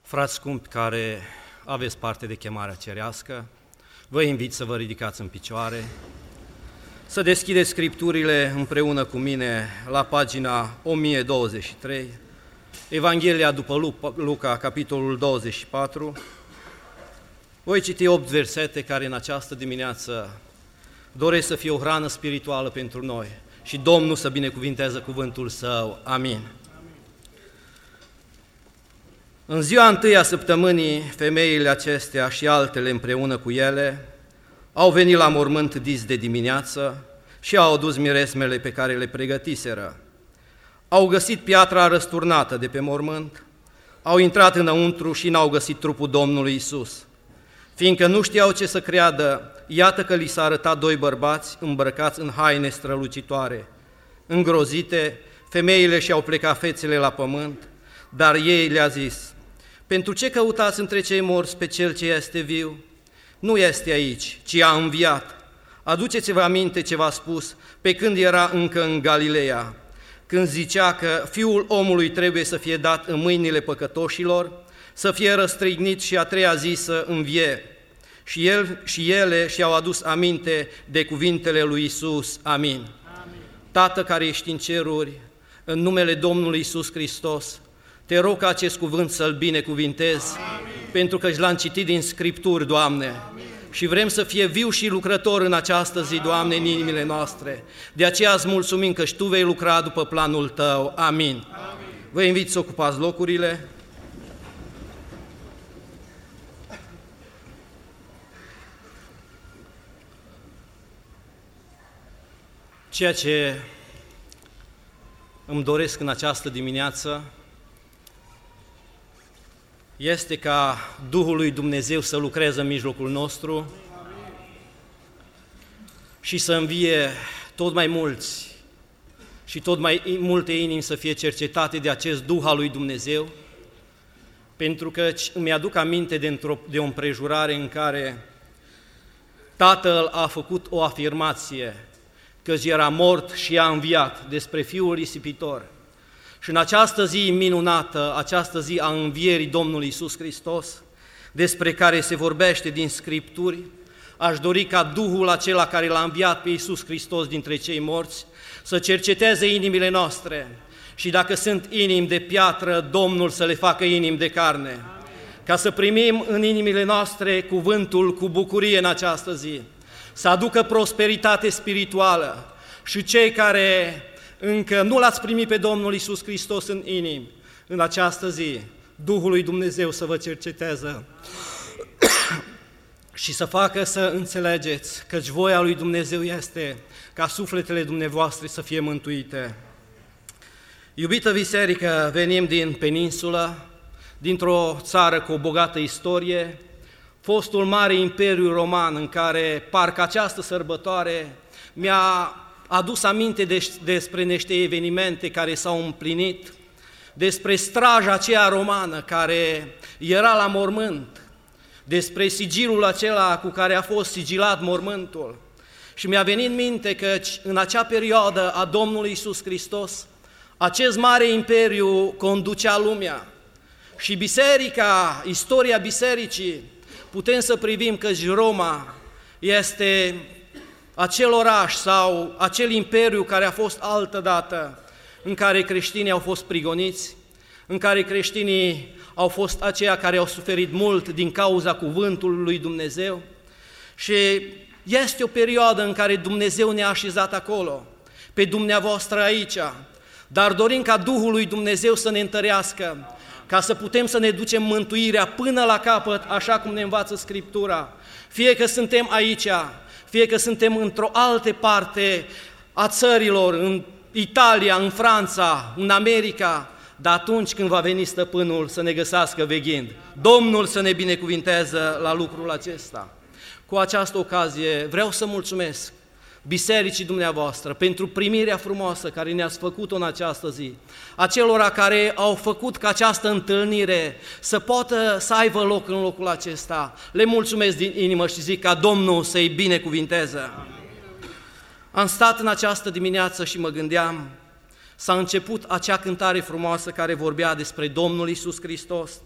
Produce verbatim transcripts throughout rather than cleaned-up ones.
Frați scumpi care aveți parte de chemarea cerească, vă invit să vă ridicați în picioare, să deschideți Scripturile împreună cu mine la pagina o mie douăzeci și trei, Evanghelia după Luca, capitolul douăzeci și patru. Voi citi opt versete care în această dimineață doresc să fie o hrană spirituală pentru noi și Domnul să binecuvinteze cuvântul Său. Amin. În ziua întâi a săptămânii, femeile acestea și altele împreună cu ele au venit la mormânt dis de dimineață și au adus miresmele pe care le pregătiseră. Au găsit piatra răsturnată de pe mormânt, au intrat înăuntru și n-au găsit trupul Domnului Iisus. Fiindcă nu știau ce să creadă, iată că li s-a arătat doi bărbați îmbrăcați în haine strălucitoare. Îngrozite, femeile și-au plecat fețele la pământ, dar ei le-a zis: pentru ce căutați între cei morți pe Cel ce este viu? Nu este aici, ci a înviat. Aduceți-vă aminte ce v-a spus pe când era încă în Galileea, când zicea că Fiul omului trebuie să fie dat în mâinile păcătoșilor, să fie răstignit și a treia zi să învie. Și, el, și ele și-au adus aminte de cuvintele lui Iisus. Amin. Amin. Tată care ești în ceruri, în numele Domnului Iisus Hristos, te rog ca acest cuvânt să-l binecuvintezi, Amin. Pentru că l-am citit din Scripturi, Doamne, Amin. Și vrem să fie viu și lucrător în această zi, Doamne, în inimile noastre. De aceea îți mulțumim că și Tu vei lucra după planul Tău. Amin. Amin. Vă invit să ocupați locurile. Ceea ce îmi doresc în această dimineață este ca Duhul lui Dumnezeu să lucreze în mijlocul nostru și să învie tot mai mulți și tot mai multe inimi să fie cercetate de acest Duh al lui Dumnezeu, pentru că îmi aduc aminte de, de o împrejurare în care Tatăl a făcut o afirmație că era mort și a înviat despre Fiul risipitor. Și în această zi minunată, această zi a învierii Domnului Iisus Hristos, despre care se vorbește din Scripturi, aș dori ca Duhul acela care l-a înviat pe Iisus Hristos dintre cei morți să cerceteze inimile noastre și dacă sunt inimi de piatră, Domnul să le facă inimi de carne, ca să primim în inimile noastre cuvântul cu bucurie în această zi, să aducă prosperitate spirituală și cei care încă nu l-ați primit pe Domnul Iisus Hristos în inimi, în această zi, Duhul lui Dumnezeu să vă cerceteze și să facă să înțelegeți căci voia lui Dumnezeu este ca sufletele dumneavoastră să fie mântuite. Iubită biserică, venim din peninsulă, dintr-o țară cu o bogată istorie, fostul mare imperiu roman, în care parcă această sărbătoare mi-a adus aminte de, despre niște evenimente care s-au împlinit, despre straja aceea romană care era la mormânt, despre sigilul acela cu care a fost sigilat mormântul. Și mi-a venit în minte că în acea perioadă a Domnului Iisus Hristos, acest mare imperiu conducea lumea și biserica, istoria bisericii, putem să privim că Roma este acel oraș sau acel imperiu care a fost altădată, în care creștinii au fost prigoniți, în care creștinii au fost aceia care au suferit mult din cauza cuvântului lui Dumnezeu și este o perioadă în care Dumnezeu ne-a așezat acolo, pe dumneavoastră aici, dar dorim ca Duhul lui Dumnezeu să ne întărească, ca să putem să ne ducem mântuirea până la capăt, așa cum ne învață Scriptura. Fie că suntem aici, fie că suntem într-o altă parte a țărilor, în Italia, în Franța, în America, dar atunci când va veni Stăpânul să ne găsească veghind, Domnul să ne binecuvinteze la lucrul acesta. Cu această ocazie vreau să mulțumesc bisericii dumneavoastră pentru primirea frumoasă care ne-ați făcut-o în această zi, acelora care au făcut ca această întâlnire să poată să aibă loc în locul acesta. Le mulțumesc din inimă și zic ca Domnul să-i binecuvinteze. Am stat în această dimineață și mă gândeam, s-a început acea cântare frumoasă care vorbea despre Domnul Iisus Hristos,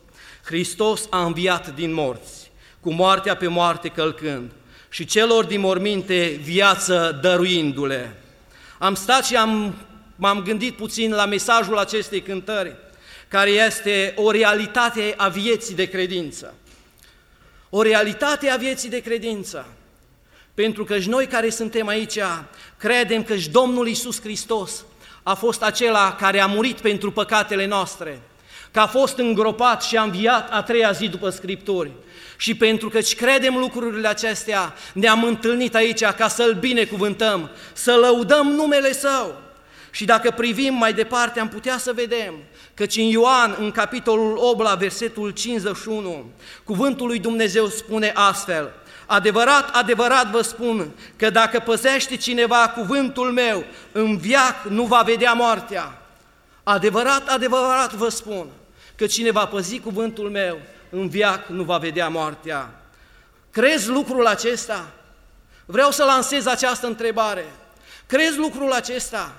Hristos a înviat din morți, cu moartea pe moarte călcând, și celor din morminte viață dăruindu-le. Am stat și am, m-am gândit puțin la mesajul acestei cântări, care este o realitate a vieții de credință. O realitate a vieții de credință. Pentru că și noi care suntem aici, credem că și Domnul Iisus Hristos a fost acela care a murit pentru păcatele noastre, că a fost îngropat și a înviat a treia zi după Scripturi. Și pentru că credem lucrurile acestea, ne-am întâlnit aici ca să-L binecuvântăm, să lăudăm numele Său. Și dacă privim mai departe, am putea să vedem căci în Ioan, în capitolul opt, la versetul cincizeci și unu, cuvântul lui Dumnezeu spune astfel: adevărat, adevărat vă spun că dacă păzește cineva cuvântul meu, în veac nu va vedea moartea. Adevărat, adevărat vă spun că cine va păzi cuvântul meu, în veac nu va vedea moartea. Crezi lucrul acesta? Vreau să lansez această întrebare. Crezi lucrul acesta?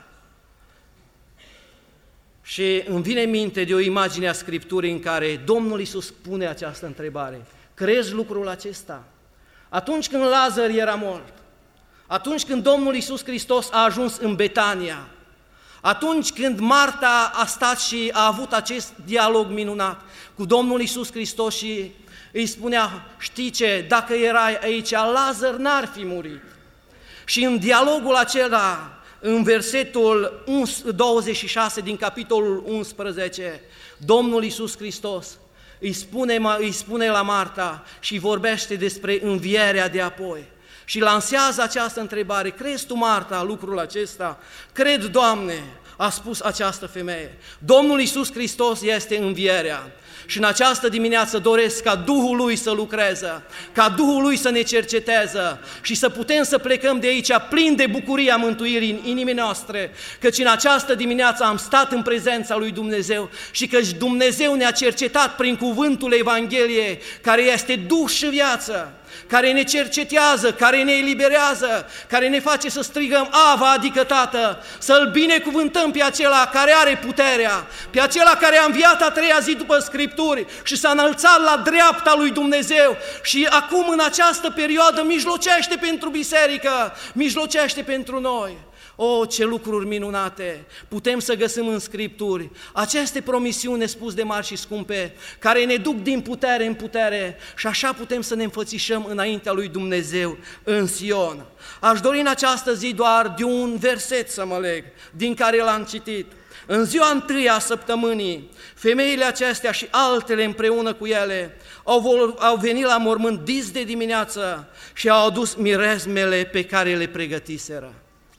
Și îmi vine în minte de o imagine a Scripturii în care Domnul Iisus pune această întrebare. Crezi lucrul acesta? Atunci când Lazar era mort, atunci când Domnul Iisus Hristos a ajuns în Betania, atunci când Marta a stat și a avut acest dialog minunat cu Domnul Iisus Hristos și îi spunea: știi ce, dacă erai aici, Lazar n-ar fi murit. Și în dialogul acela, în versetul douăzeci și șase din capitolul unsprezece, Domnul Iisus Hristos îi spune, îi spune la Marta și vorbește despre învierea de apoi. Și lansează această întrebare: crezi tu, Marta, lucrul acesta? Cred, Doamne, a spus această femeie. Domnul Iisus Hristos este învierea. Și în această dimineață doresc ca Duhul Lui să lucreze, ca Duhul Lui să ne cerceteze și să putem să plecăm de aici plini de bucuria mântuirii în inimile noastre, căci în această dimineață am stat în prezența lui Dumnezeu și căci Dumnezeu ne-a cercetat prin cuvântul Evangheliei, care este Duh și viață, care ne cercetează, care ne eliberează, care ne face să strigăm Ava, adică Tată, să-L binecuvântăm pe acela care are puterea, pe acela care a înviat a treia zi după Scripturi și s-a înălțat la dreapta lui Dumnezeu și acum în această perioadă mijlocește pentru biserică, mijlocește pentru noi. O, ce lucruri minunate putem să găsim în Scripturi, aceste promisiuni nespus de mari și scumpe, care ne duc din putere în putere și așa putem să ne înfățișăm înaintea lui Dumnezeu în Sion. Aș dori în această zi doar de un verset să mă leg, din care l-am citit. În ziua întâia a săptămânii, femeile acestea și altele împreună cu ele au, au venit la mormânt dis de dimineață și au adus mirezmele pe care le pregătiseră.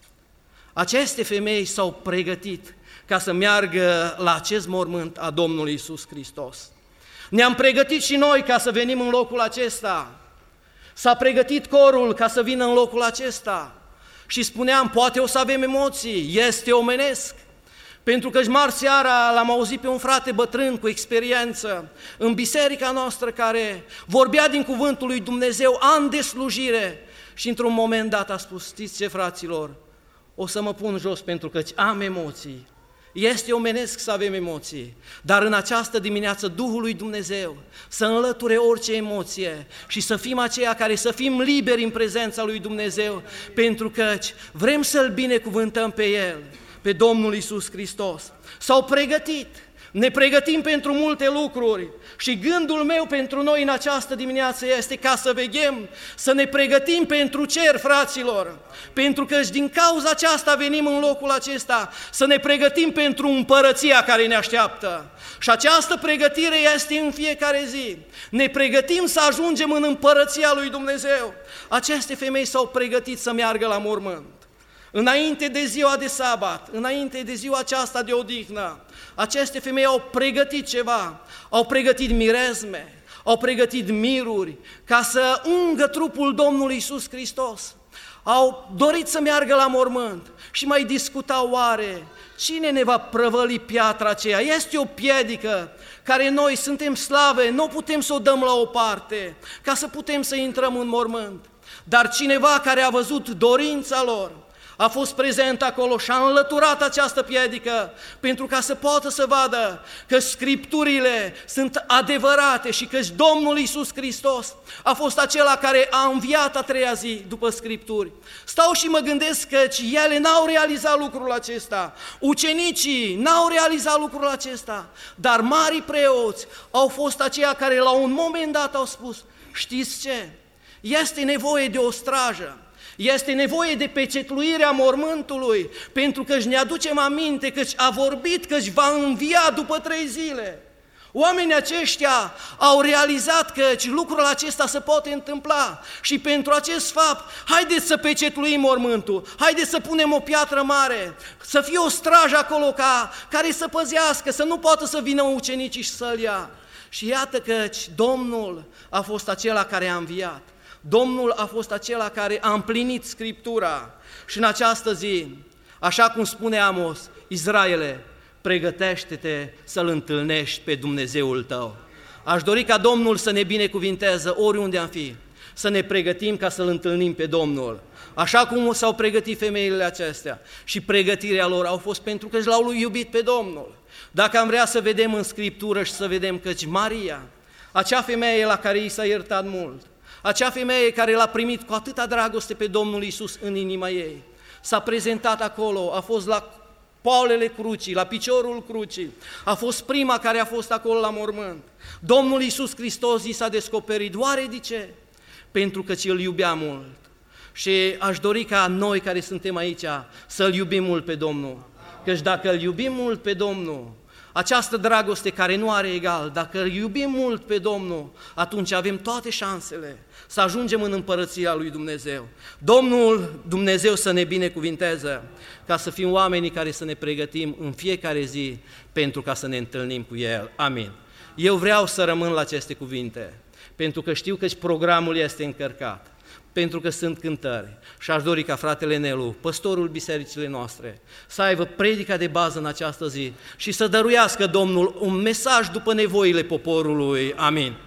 Aceste femei s-au pregătit ca să meargă la acest mormânt a Domnului Iisus Hristos. Ne-am pregătit și noi ca să venim în locul acesta. S-a pregătit corul ca să vină în locul acesta. Și spuneam, poate o să avem emoții, este omenesc. Pentru că marți seara l-am auzit pe un frate bătrân cu experiență în biserica noastră care vorbea din cuvântul lui Dumnezeu, ani de slujire, și într-un moment dat a spus: știți ce, fraților, o să mă pun jos pentru că am emoții. Este omenesc să avem emoții, dar în această dimineață Duhul lui Dumnezeu să înlăture orice emoție și să fim aceia care să fim liberi în prezența lui Dumnezeu, pentru că vrem să-L binecuvântăm pe El, pe Domnul Iisus Hristos. S-au pregătit, ne pregătim pentru multe lucruri și gândul meu pentru noi în această dimineață este ca să veghem, să ne pregătim pentru cer, fraților, pentru că și din cauza aceasta venim în locul acesta, să ne pregătim pentru împărăția care ne așteaptă. Și această pregătire este în fiecare zi. Ne pregătim să ajungem în împărăția lui Dumnezeu. Aceste femei s-au pregătit să meargă la mormânt. Înainte de ziua de sabat, înainte de ziua aceasta de odihnă, aceste femei au pregătit ceva, au pregătit mirezme, au pregătit miruri ca să ungă trupul Domnului Iisus Hristos. Au dorit să meargă la mormânt și mai discutau: oare cine ne va prăvăli piatra aceea? Este o piedică care noi suntem slave, nu putem să o dăm la o parte ca să putem să intrăm în mormânt. Dar cineva care a văzut dorința lor, a fost prezent acolo și a înlăturat această piedică pentru ca să poată să vadă că Scripturile sunt adevărate și că Domnul Iisus Hristos a fost acela care a înviat a treia zi după Scripturi. Stau și mă gândesc că ele n-au realizat lucrul acesta, ucenicii n-au realizat lucrul acesta, dar marii preoți au fost aceia care la un moment dat au spus: știți ce? Este nevoie de o strajă. Este nevoie de pecetluirea mormântului, pentru că ne aducem aminte că a vorbit că va învia după trei zile. Oamenii aceștia au realizat că lucrul acesta se poate întâmpla și pentru acest fapt, haideți să pecetluim mormântul, haideți să punem o piatră mare, să fie o strajă acolo ca, care să păzească, să nu poată să vină ucenicii și să-l ia. Și iată că Domnul a fost acela care a înviat. Domnul a fost acela care a împlinit Scriptura și în această zi, așa cum spune Amos: Izraele, pregătește-te să-L întâlnești pe Dumnezeul tău. Aș dori ca Domnul să ne binecuvinteze oriunde am fi, să ne pregătim ca să-L întâlnim pe Domnul. Așa cum s-au pregătit femeile acestea și pregătirea lor au fost pentru că l-au iubit pe Domnul. Dacă am vrea să vedem în Scriptură și să vedem că Maria, acea femeie la care i s-a iertat mult, acea femeie care l-a primit cu atâta dragoste pe Domnul Iisus în inima ei, s-a prezentat acolo, a fost la poalele crucii, la piciorul crucii, a fost prima care a fost acolo la mormânt. Domnul Iisus Hristos i s-a descoperit. Oare de ce? Pentru că îl iubea mult. Și aș dori ca noi care suntem aici să-L iubim mult pe Domnul. Căci dacă îl iubim mult pe Domnul, această dragoste care nu are egal, dacă îl iubim mult pe Domnul, atunci avem toate șansele să ajungem în împărăția lui Dumnezeu. Domnul Dumnezeu să ne binecuvinteze ca să fim oamenii care să ne pregătim în fiecare zi pentru ca să ne întâlnim cu El. Amin. Eu vreau să rămân la aceste cuvinte, pentru că știu că programul este încărcat, pentru că sunt cântări și aș dori ca fratele Nelu, păstorul bisericile noastre, să aibă predica de bază în această zi și să dăruiască Domnul un mesaj după nevoile poporului. Amin.